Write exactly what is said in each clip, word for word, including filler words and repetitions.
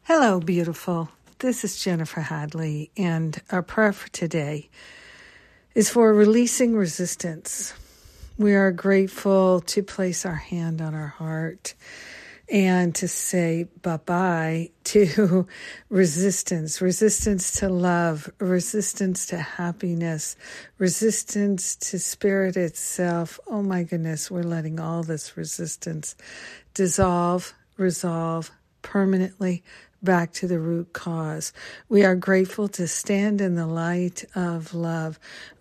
Hello, beautiful. This is Jennifer Hadley, and our prayer for today is for releasing resistance. We are grateful to place our hand on our heart and to say bye-bye to resistance, resistance to love, resistance to happiness, resistance to spirit itself. Oh my goodness, we're letting all this resistance dissolve, resolve permanently back to the root cause. We are grateful to stand in the light of love,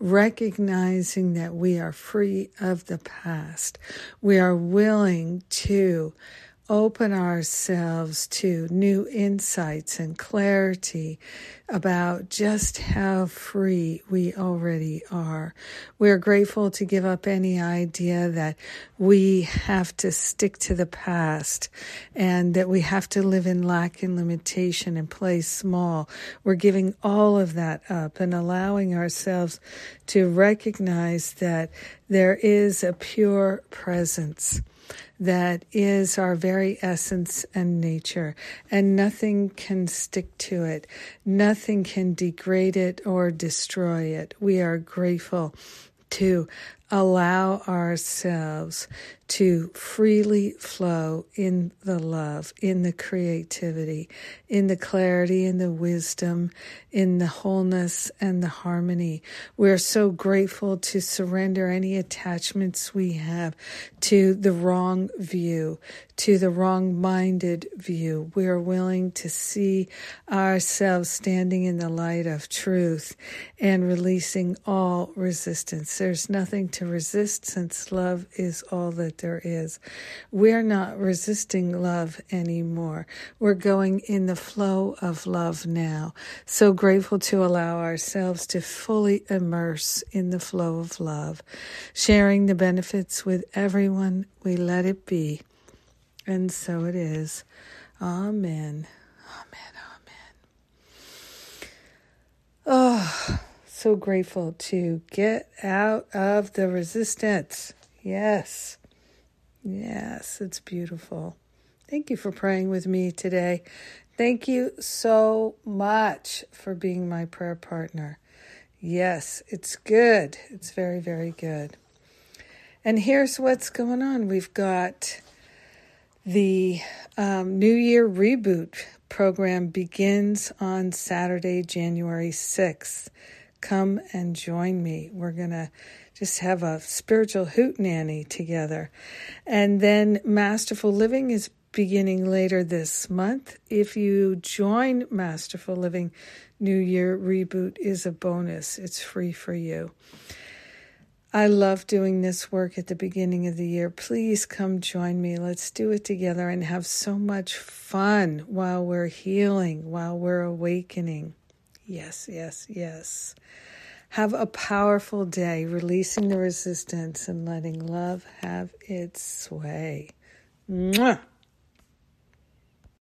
recognizing that we are free of the past. We are willing to open ourselves to new insights and clarity about just how free we already are. We are grateful to give up any idea that we have to stick to the past and that we have to live in lack and limitation and play small. We're giving all of that up and allowing ourselves to recognize that there is a pure presence that is our very essence and nature, and nothing can stick to it. Nothing can degrade it or destroy it. We are grateful to allow ourselves to freely flow in the love, in the creativity, in the clarity, in the wisdom, in the wholeness and the harmony. We're so grateful to surrender any attachments we have to the wrong view, to the wrong-minded view. We are willing to see ourselves standing in the light of truth and releasing all resistance. There's nothing to resist since love is all that there is. We're not resisting love anymore. We're going in the flow of love now. So grateful to allow ourselves to fully immerse in the flow of love, sharing the benefits with everyone. We let it be. And so it is. Amen. Amen. Amen. Oh, so grateful to get out of the resistance. Yes. Yes, it's beautiful. Thank you for praying with me today. Thank you so much for being my prayer partner. Yes, it's good. It's very, very good. And here's what's going on. We've got the um, New Year Reboot program begins on Saturday, January sixth. Come and join me. We're going to just have a spiritual hootenanny together. And then Masterful Living is beginning later this month. If you join Masterful Living, New Year Reboot is a bonus. It's free for you. I love doing this work at the beginning of the year. Please come join me. Let's do it together and have so much fun while we're healing, while we're awakening. Yes, yes, yes. Have a powerful day, releasing the resistance and letting love have its way. Mwah!